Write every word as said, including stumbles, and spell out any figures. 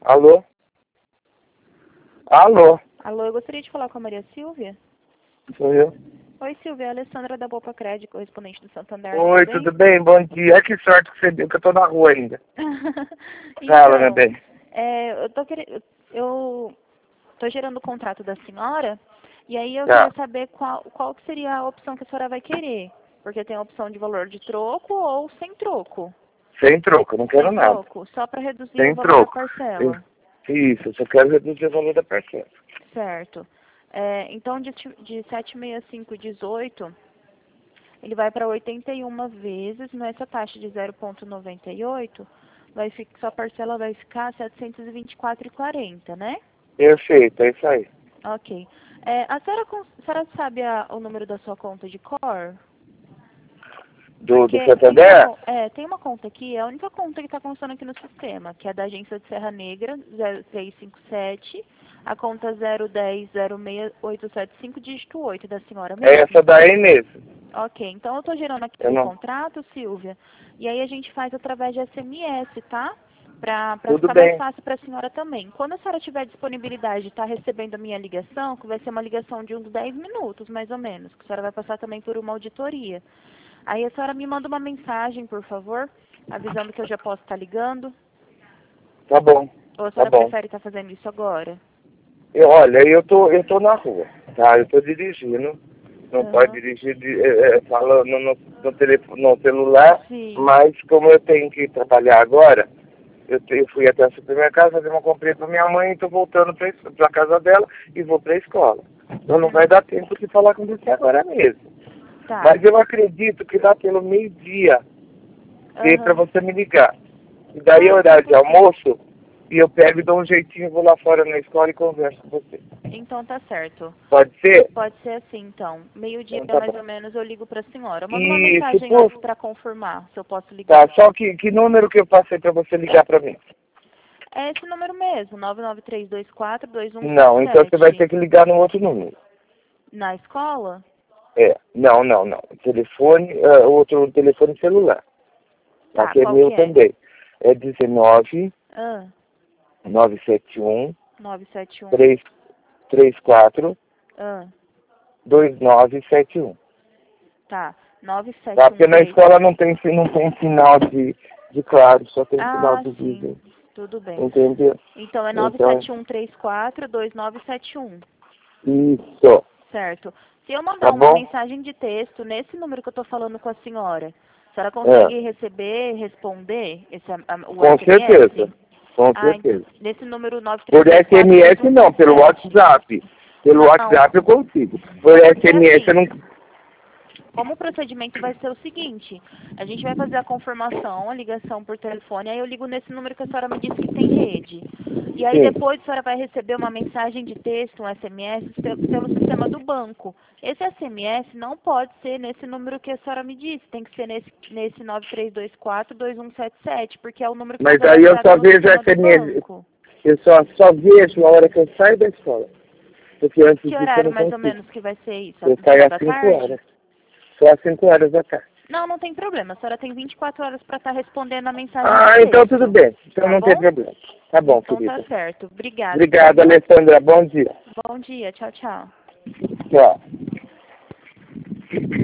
Alô? Alô? Alô, eu gostaria de falar com a Maria Silvia. Sou eu. Oi, Silvia, é a Alessandra da Bopa Crédito, correspondente do Santander. Oi, tudo bem? Bom dia. Que sorte que você deu, que eu tô na rua ainda. Então, Fala, meu bem. é, eu tô querendo, eu tô gerando o contrato da senhora, e aí eu Tá. queria saber qual, qual que seria a opção que a senhora vai querer. Porque tem a opção de valor de troco ou sem troco. Sem troco, eu não quero Sem nada. troco, só para reduzir Sem o valor troco. da parcela. Isso, eu só quero reduzir o valor da parcela. Certo. É, então, de, de setecentos e sessenta e cinco e dezoito, ele vai para oitenta e uma vezes, nessa taxa de zero vírgula noventa e oito, vai ficar, sua parcela vai ficar setecentos e vinte e quatro reais e quarenta centavos, né? Perfeito, é isso aí. Ok. É, a, senhora, a senhora sabe a, o número da sua conta de cor? Do, do Porque tem uma, Santander? con- é, tem uma conta aqui, é a única conta que está constando aqui no sistema, que é da agência de Serra Negra, zero três cinco sete, a conta zero um zero zero seis oito sete cinco, dígito oito, da senhora É mesmo. essa daí mesmo. Ok, então eu estou gerando aqui Eu o não... contrato, Silvia, e aí a gente faz através de S M S, tá? Para Tudo ficar mais bem. fácil para a senhora também. Quando a senhora tiver disponibilidade de estar recebendo a minha ligação, que vai ser uma ligação de uns dez minutos, mais ou menos, que a senhora vai passar também por uma auditoria. Aí a senhora me manda uma mensagem, por favor, avisando que eu já posso estar ligando. Tá bom. Ou a Tá senhora bom. prefere estar fazendo isso agora? Eu, olha, eu tô, eu tô na rua, tá? Eu tô dirigindo. Não pode Aham. dirigir de, é, é, falando no, no, telefone, no celular, Sim. mas como eu tenho que trabalhar agora, eu, te, eu fui até o supermercado fazer uma comprinha para minha mãe e estou voltando para a casa dela e vou para a escola. Então não vai dar tempo de falar com você agora mesmo. Tá. Mas eu acredito que dá pelo meio-dia para Aham. você me ligar. E daí é Ah, horário de tudo bem. almoço e eu pego e dou um jeitinho, vou lá fora na escola e converso com você. Então tá certo. Pode ser? Pode ser assim, então. Meio-dia, Então tá mais bom. ou menos, eu ligo para a senhora. Manda uma Isso, mensagem por... antes para confirmar se eu posso ligar. Tá, só que, que número que eu passei para você ligar para mim? É esse número mesmo, nove nove três dois quatro dois um sete Não, então você vai ter sete. que ligar no outro número. Na escola? É, não, não, não. Telefone, uh, outro telefone celular. Tá, Aqui é qual meu que é? também. É dezenove, Ah, novecentos e setenta e um, nove sete um. trezentos e trinta e quatro, Ah, vinte e nove setenta e um. tá. nove Tá? sete um Porque na três. escola não tem, não tem sinal de, de claro, só tem sinal Ah, de sim. vídeo. Tudo bem. Entendeu? Então é nove Então, sete um três quatro dois nove sete um. isso. Certo. Se eu mandar Tá uma bom? mensagem de texto nesse número que eu estou falando com a senhora, a senhora É, consegue receber, responder esse, a- o com S M S? certeza. Com Ah, certeza. nesse número nove três Por dois quatro dois S M S um não, sete pelo sete. WhatsApp. Pelo Não, WhatsApp eu consigo. Por não, porque S M S eu assim, não... como o procedimento vai ser o seguinte, a gente vai fazer a confirmação, a ligação por telefone, aí eu ligo nesse número que a senhora me disse que tem rede. E aí Sim. depois a senhora vai receber uma mensagem de texto, um S M S, pe- pelo sistema do banco. Esse S M S não pode ser nesse número que a senhora me disse, tem que ser nesse, nesse nove três dois quatro dois um sete sete, porque é o número que está Mas aí eu cadastrado só no vejo sistema do S M S. banco. Eu só, só vejo a hora que eu saio da escola. Porque antes Que disso eu horário não mais ou consigo. menos que vai ser isso? Eu No saio final às da cinco tarde? horas. Só às cinco horas da tarde. Não, não tem problema. A senhora tem vinte e quatro horas para estar respondendo a mensagem de Ah, então tudo texto. bem. Então Tá não tem bom? problema. Tá bom, Então tá querida. certo. Obrigada, então, Obrigado, viu? Alessandra. Bom dia. Bom dia. Tchau, tchau. Tchau.